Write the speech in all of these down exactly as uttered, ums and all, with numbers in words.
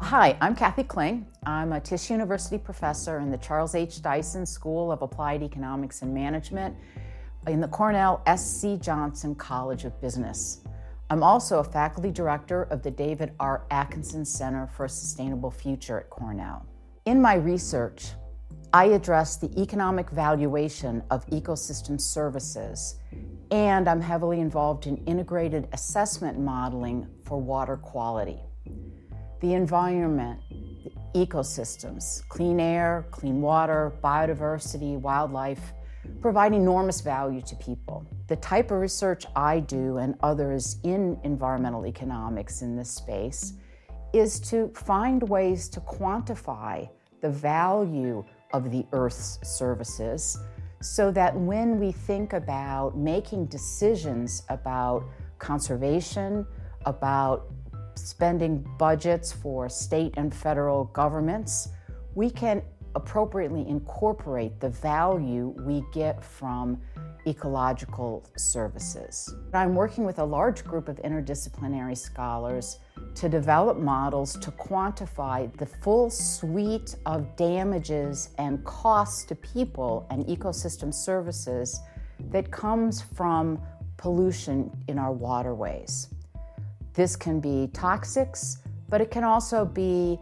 Hi, I'm Kathy Kling. I'm a Tisch University professor in the Charles H. Dyson School of Applied Economics and Management in the Cornell S C Johnson College of Business. I'm also a faculty director of the David R. Atkinson Center for a Sustainable Future at Cornell. In my research, I address the economic valuation of ecosystem services, and I'm heavily involved in integrated assessment modeling for water quality. The environment, the ecosystems, clean air, clean water, biodiversity, wildlife, provide enormous value to people. The type of research I do and others in environmental economics in this space is to find ways to quantify the value of the Earth's services so that when we think about making decisions about conservation, about spending budgets for state and federal governments, we can appropriately incorporate the value we get from ecological services. I'm working with a large group of interdisciplinary scholars to develop models to quantify the full suite of damages and costs to people and ecosystem services that comes from pollution in our waterways. This can be toxics, but it can also be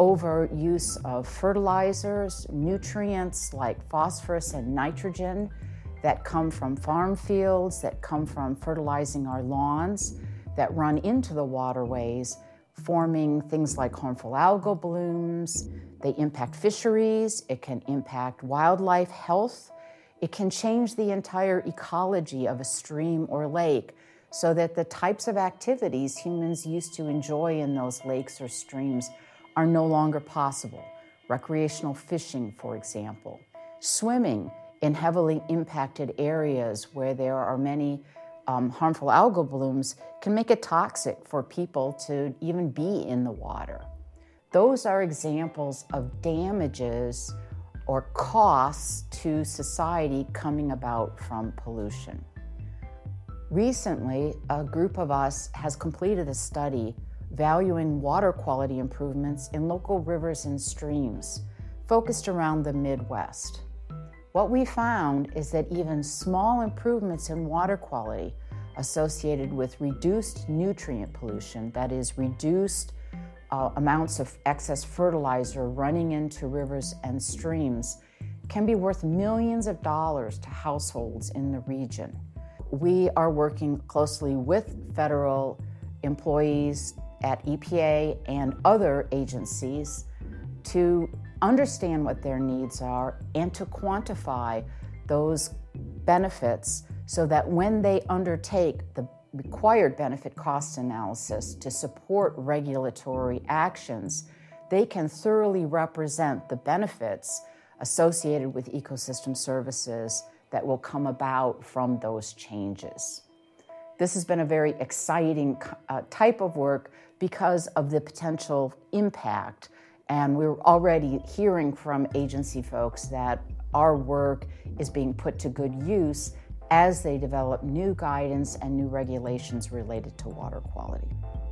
overuse of fertilizers, nutrients like phosphorus and nitrogen that come from farm fields, that come from fertilizing our lawns, that run into the waterways, forming things like harmful algal blooms. They impact fisheries, it can impact wildlife health, it can change the entire ecology of a stream or lake, so that the types of activities humans used to enjoy in those lakes or streams are no longer possible. Recreational fishing, for example. Swimming in heavily impacted areas where there are many um, harmful algal blooms can make it toxic for people to even be in the water. Those are examples of damages or costs to society coming about from pollution. Recently, a group of us has completed a study valuing water quality improvements in local rivers and streams, focused around the Midwest. What we found is that even small improvements in water quality associated with reduced nutrient pollution, that is, reduced uh, amounts of excess fertilizer running into rivers and streams, can be worth millions of dollars to households in the region. We are working closely with federal employees at E P A and other agencies to understand what their needs are and to quantify those benefits so that when they undertake the required benefit cost analysis to support regulatory actions, they can thoroughly represent the benefits associated with ecosystem services that will come about from those changes. This has been a very exciting uh, type of work because of the potential impact. And we're already hearing from agency folks that our work is being put to good use as they develop new guidance and new regulations related to water quality.